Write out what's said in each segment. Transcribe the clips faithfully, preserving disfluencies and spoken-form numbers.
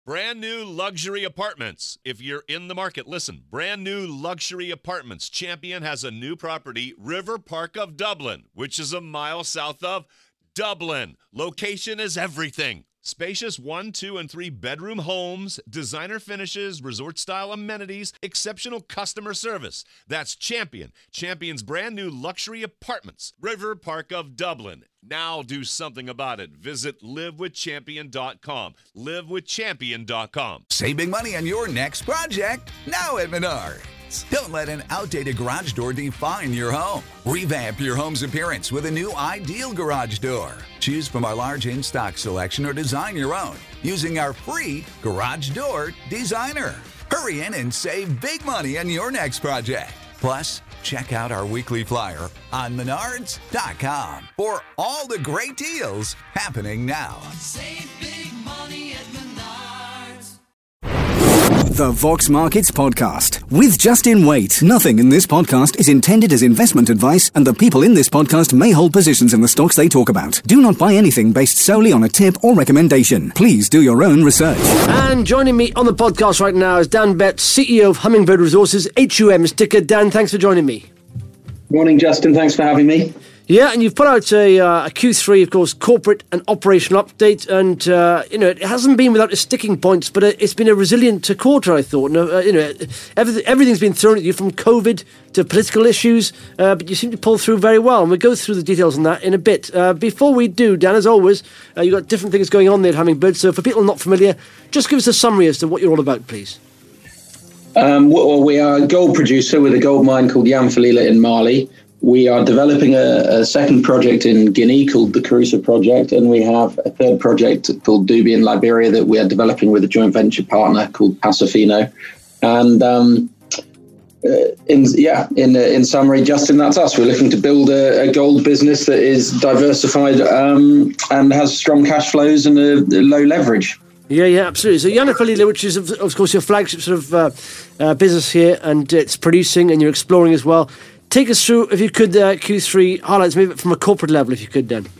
Brand new luxury apartments. If you're in the market, listen. Brand new luxury apartments. Champion has a new property, River Park of Dublin, which is a mile south of Dublin. Location is everything. Spacious one, two, and three bedroom homes, designer finishes, resort-style amenities, exceptional customer service. That's Champion. Champion's brand new luxury apartments. River Park of Dublin. Now do something about it. Visit live with champion dot com. live with champion dot com. Save big money on your next project now at Menards. Don't let an outdated garage door define your home. Revamp your home's appearance with a new ideal garage door. Choose from our large in-stock selection or design your own using our free Garage Door Designer. Hurry in and save big money on your next project. Plus, check out our weekly flyer on menards dot com for all the great deals happening now. Save big money at Menards. The Vox Markets Podcast with Justin Waite. Nothing in this podcast is intended as investment advice, and the people in this podcast may hold positions in the stocks they talk about. Do not buy anything based solely on a tip or recommendation. Please do your own research. And joining me on the podcast right now is Dan Betts, C E O of Hummingbird Resources, H U M's ticker. Dan, thanks for joining me. Morning, Justin. Thanks for having me. Yeah, and you've put out a, uh, a Q three, of course, corporate and operational update, and uh, you know it hasn't been without its sticking points, but it's been a resilient quarter, I thought. Uh, you know, everything, everything's been thrown at you, from COVID to political issues, uh, but you seem to pull through very well, and we'll go through the details on that in a bit. Uh, before we do, Dan, as always, uh, you've got different things going on there at Hummingbird, so for people not familiar, just give us a summary as to what you're all about, please. Um, well, we are a gold producer with a gold mine called Yanfolila in Mali. We are developing a, a second project in Guinea called the Kouroussa Project, and we have a third project called Dubi in Liberia that we are developing with a joint venture partner called Pasofino. And um, uh, in yeah, in in summary, Justin, that's us. We're looking to build a, a gold business that is diversified um, and has strong cash flows and a, a low leverage. Yeah, yeah, absolutely. So Yanfolila, which is, of, of course, your flagship sort of uh, uh, business here, and it's producing and you're exploring as well. Take us through, if you could, uh, Q three highlights, maybe from a corporate level, if you could, Dan.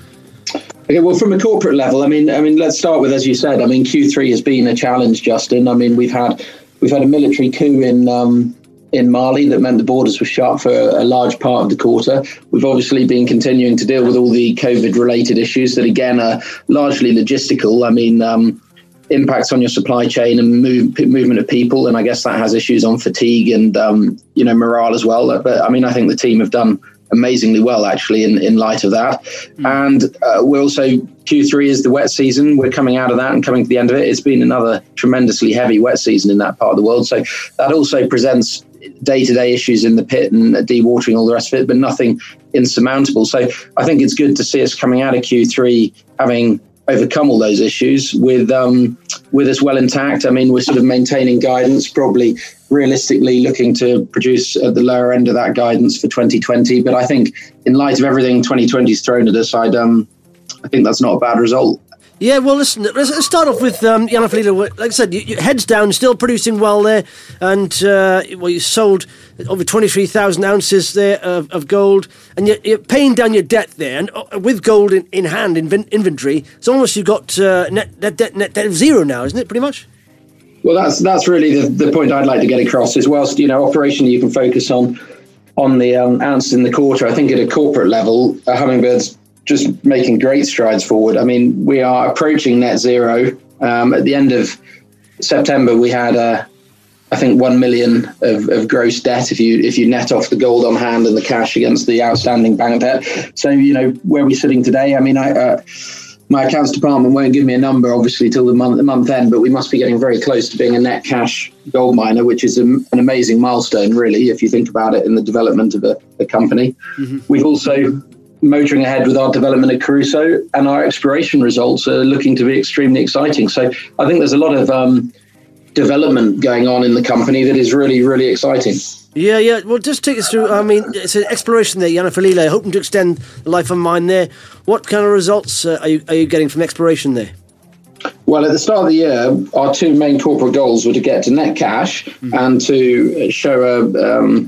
Okay, well, from a corporate level, I mean, I mean, let's start with, as you said, I mean, Q three has been a challenge, Justin. I mean, we've had we've had a military coup in um, in Mali that meant the borders were shut for a large part of the quarter. We've obviously been continuing to deal with all the COVID-related issues that, again, are largely logistical. I mean, um, impacts on your supply chain and move, movement of people, and I guess that has issues on fatigue and um, you know morale as well. But I mean, I think the team have done amazingly well actually in, in light of that. Mm. And uh, we're also Q three is the wet season. We're coming out of that and coming to the end of it. It's been another tremendously heavy wet season in that part of the world. So that also presents day-to-day issues in the pit and dewatering, all the rest of it, but nothing insurmountable. So I think it's good to see us coming out of Q three having overcome all those issues with um, with us well intact. I mean, we're sort of maintaining guidance, probably realistically looking to produce at the lower end of that guidance for twenty twenty. But I think in light of everything twenty twenty's thrown at us, I'd, um, I think that's not a bad result. Yeah, well, listen, let's start off with um, Yanfolila. Like I said, you, you, heads down, still producing well there. And, uh, well, you sold over twenty-three thousand ounces there of, of gold. And you're, you're paying down your debt there. And uh, with gold in, in hand, in vin- inventory, it's almost you've got uh, net, net, debt, net debt of zero now, isn't it, pretty much? Well, that's that's really the, the point I'd like to get across is whilst, you know, operationally you can focus on, on the um, ounces in the quarter, I think at a corporate level, uh, Hummingbird's just making great strides forward. I mean, we are approaching net zero. Um, at the end of September, we had, uh, I think, one million of, of gross debt if you if you net off the gold on hand and the cash against the outstanding bank debt. So, you know, where we're sitting today, I mean, I, uh, my accounts department won't give me a number, obviously, till the month, the month end, but we must be getting very close to being a net cash gold miner, which is a, an amazing milestone, really, if you think about it in the development of a, a company. Mm-hmm. We've also motoring ahead with our development at Kouroussa, and our exploration results are looking to be extremely exciting. So I think there's a lot of um, development going on in the company that is really, really exciting. Yeah, yeah. Well, just take us through, I mean, it's an exploration there, Yanfolila, hoping to extend the life of mine there. What kind of results uh, are you are you getting from exploration there? Well, at the start of the year, our two main corporate goals were to get to net cash mm-hmm. and to show a... Um,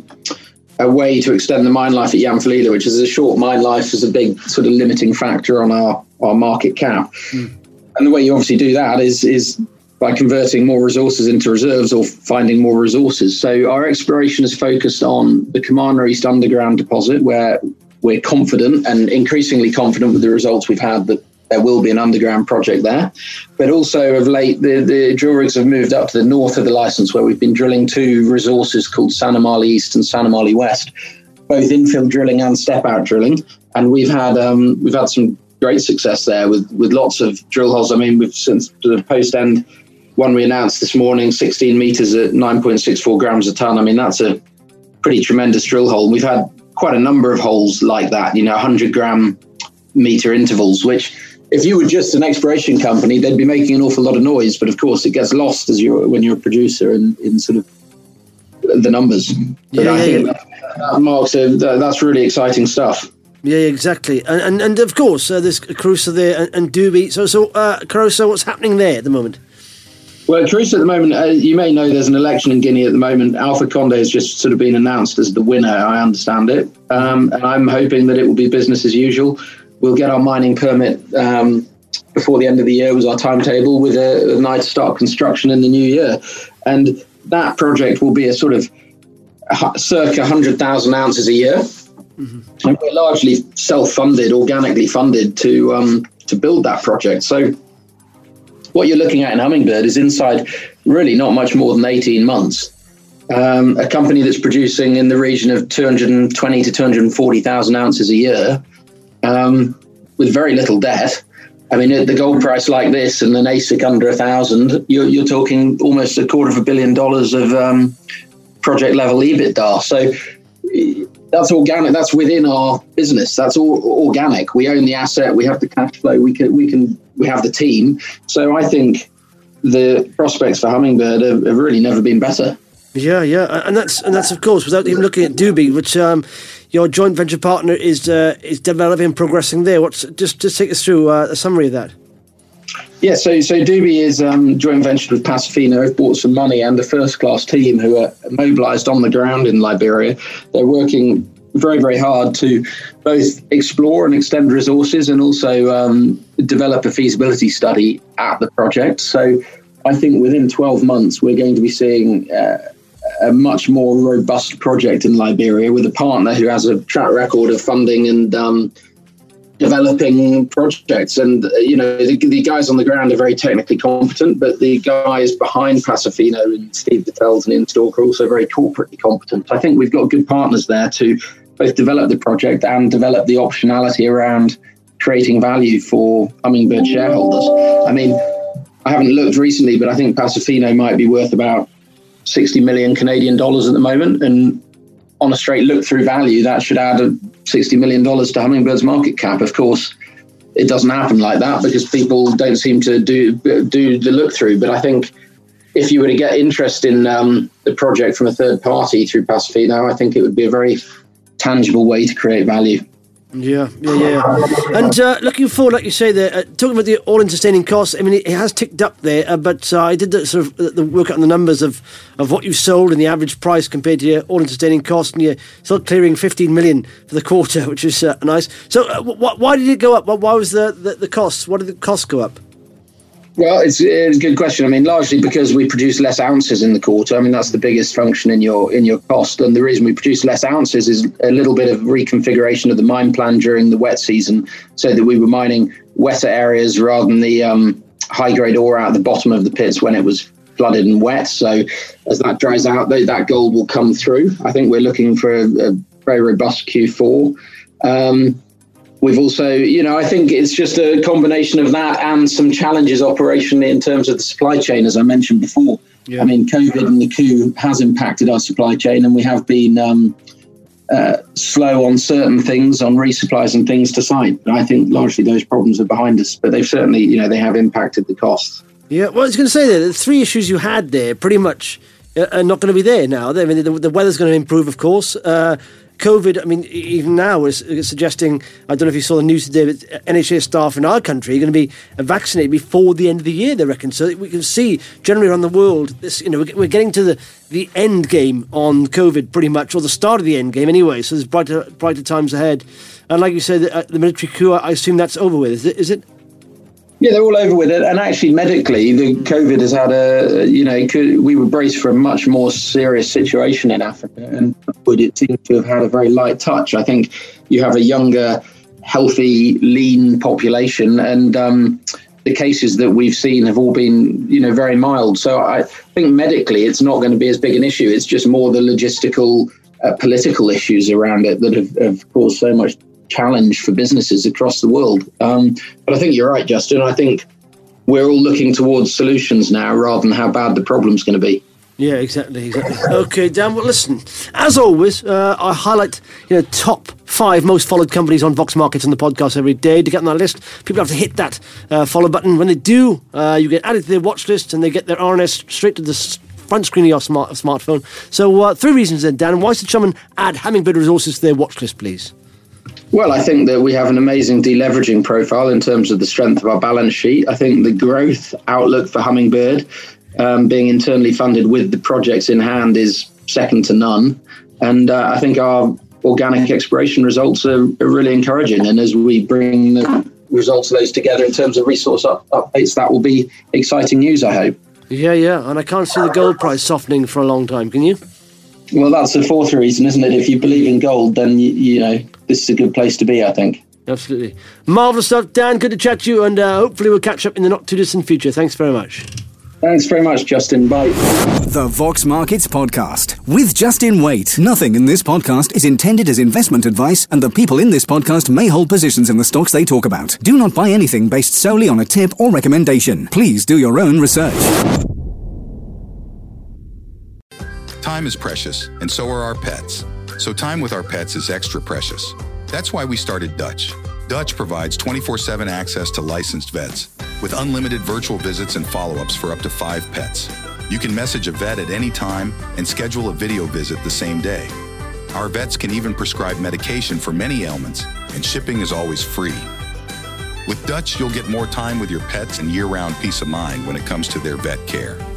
a way to extend the mine life at Yanfolila, which is a short mine life, is a big sort of limiting factor on our, our market cap. Mm. And the way you obviously do that is is by converting more resources into reserves or finding more resources. So our exploration is focused on the Commander East underground deposit, where we're confident and increasingly confident with the results we've had that there will be an underground project there. But also of late, the, the drill rigs have moved up to the north of the license, where we've been drilling two resources called Sanamali East and Sanamali West, both infill drilling and step-out drilling. And we've had um, we've had some great success there with, with lots of drill holes. I mean, we've since the post-end one we announced this morning, sixteen metres at nine point six four grams a tonne. I mean, that's a pretty tremendous drill hole. We've had quite a number of holes like that, you know, one hundred gram metre intervals, which if you were just an exploration company, they'd be making an awful lot of noise. But of course, it gets lost as you're when you're a producer in, in sort of the numbers. But yeah, I yeah, think yeah. That, that marks a, that, that's really exciting stuff. Yeah, exactly. And and, and of course, uh, there's Carusa there and, and Duby. So, so uh, Carusa, what's happening there at the moment? Well, Carusa at the moment, uh, you may know there's an election in Guinea at the moment. Alpha Conde has just sort of been announced as the winner, I understand it. Um, and I'm hoping that it will be business as usual. We'll get our mining permit um, before the end of the year was our timetable, with a, a nice start construction in the new year. And that project will be a sort of circa one hundred thousand ounces a year. Mm-hmm. And we're largely self-funded, organically funded to um, to build that project. So what you're looking at in Hummingbird is inside really not much more than eighteen months. Um, a company that's producing in the region of two hundred twenty to two hundred forty thousand ounces a year, um, with very little debt. I mean, at the gold price like this and an A S I C under a thousand, you're, you're talking almost a quarter of a billion dollars of um, project level EBITDA. So that's organic. That's within our business. That's all organic. We own the asset. We have the cash flow. We can. We can. We have the team. So I think the prospects for Hummingbird have, have really never been better. Yeah, yeah, and that's and that's of course without even looking at Duby, which um, your joint venture partner is uh, is developing and progressing there. What's just just take us through uh, a summary of that. Yeah, so so Duby is um, joint ventured with Pasofino, have brought some money and a first-class team who are mobilised on the ground in Liberia. They're working very, very hard to both explore and extend resources and also um, develop a feasibility study at the project. So I think within twelve months, we're going to be seeing uh, a much more robust project in Liberia with a partner who has a track record of funding and um, developing projects. And, uh, you know, the, the guys on the ground are very technically competent, but the guys behind Pasofino and Steve Dettels and Ian Stalker are also very corporately competent. I think we've got good partners there to both develop the project and develop the optionality around creating value for Hummingbird shareholders. I mean, I haven't looked recently, but I think Pasofino might be worth about sixty million Canadian dollars at the moment. And on a straight look-through value, that should add sixty million dollars to Hummingbird's market cap. Of course, it doesn't happen like that because people don't seem to do do the look-through. But I think if you were to get interest in um, the project from a third party through Pasofino, I think it would be a very tangible way to create value. Yeah, yeah, yeah. And uh, looking forward, like you say, there, uh, talking about the all-in sustaining costs, I mean, it, it has ticked up there, uh, but uh, I did the, sort of the work out on the numbers of, of what you've sold and the average price compared to your all-in sustaining cost, and you're still clearing fifteen million for the quarter, which is uh, nice. So uh, wh- why did it go up? Why was the, the, the costs? Why did the costs go up? Well, it's, it's a good question. I mean, largely because we produce less ounces in the quarter. I mean, that's the biggest function in your in your cost. And the reason we produce less ounces is a little bit of reconfiguration of the mine plan during the wet season, so that we were mining wetter areas rather than the um, high-grade ore out at the bottom of the pits when it was flooded and wet. So as that dries out, that gold will come through. I think we're looking for a, a very robust Q four. Um, We've also, you know, I think it's just a combination of that and some challenges operationally in terms of the supply chain, as I mentioned before. Yeah. I mean, COVID and the coup has impacted our supply chain, and we have been um, uh, slow on certain things, on resupplies and things to site. But I think largely those problems are behind us, but they've certainly, you know, they have impacted the costs. Yeah, well, I was going to say that the three issues you had there pretty much are not going to be there now. I mean, the, the weather's going to improve, of course. Uh, COVID, I mean, even now is suggesting, I don't know if you saw the news today, but N H S staff in our country are going to be vaccinated before the end of the year, they reckon. So we can see generally around the world, this, you know, we're getting to the, the end game on COVID pretty much, or the start of the end game anyway. So there's brighter, brighter times ahead. And like you said, the, the military coup, I assume that's over with, is it? Is it? Yeah, they're all over with it. And actually, medically, the COVID has had a, you know, could, we were braced for a much more serious situation in Africa. And it seems to have had a very light touch. I think you have a younger, healthy, lean population. And um, the cases that we've seen have all been, you know, very mild. So I think medically, it's not going to be as big an issue. It's just more the logistical, uh, political issues around it that have, have caused so much challenge for businesses across the world. Um, but I think you're right, Justin. I think we're all looking towards solutions now rather than how bad the problem's going to be. Yeah, exactly, exactly. Okay, Dan, well, listen, as always, uh, I highlight, you know, top five most followed companies on Vox Markets on the podcast every day. To get on that list, people have to hit that uh, follow button. When they do, uh, you get added to their watch list and they get their R N S straight to the front screen of your smart smartphone. So uh, three reasons then, Dan. Why should someone add Hummingbird Resources to their watch list, please? Well, I think that we have an amazing deleveraging profile in terms of the strength of our balance sheet. I think the growth outlook for Hummingbird, um, being internally funded with the projects in hand, is second to none. And uh, I think our organic exploration results are, are really encouraging. And as we bring the results of those together in terms of resource up- updates, that will be exciting news, I hope. Yeah, yeah, and I can't see the gold price softening for a long time, can you? Well, that's the fourth reason, isn't it? If you believe in gold, then, you, you know, this is a good place to be, I think. Absolutely. Marvellous stuff. Dan, good to chat to you, and uh, hopefully we'll catch up in the not-too-distant future. Thanks very much. Thanks very much, Justin. Bye. The Vox Markets Podcast with Justin Waite. Nothing in this podcast is intended as investment advice, and the people in this podcast may hold positions in the stocks they talk about. Do not buy anything based solely on a tip or recommendation. Please do your own research. Time is precious, and so are our pets. So time with our pets is extra precious. That's why we started Dutch. Dutch provides twenty-four seven access to licensed vets with unlimited virtual visits and follow-ups for up to five pets. You can message a vet at any time and schedule a video visit the same day. Our vets can even prescribe medication for many ailments, and shipping is always free. With Dutch, you'll get more time with your pets and year-round peace of mind when it comes to their vet care.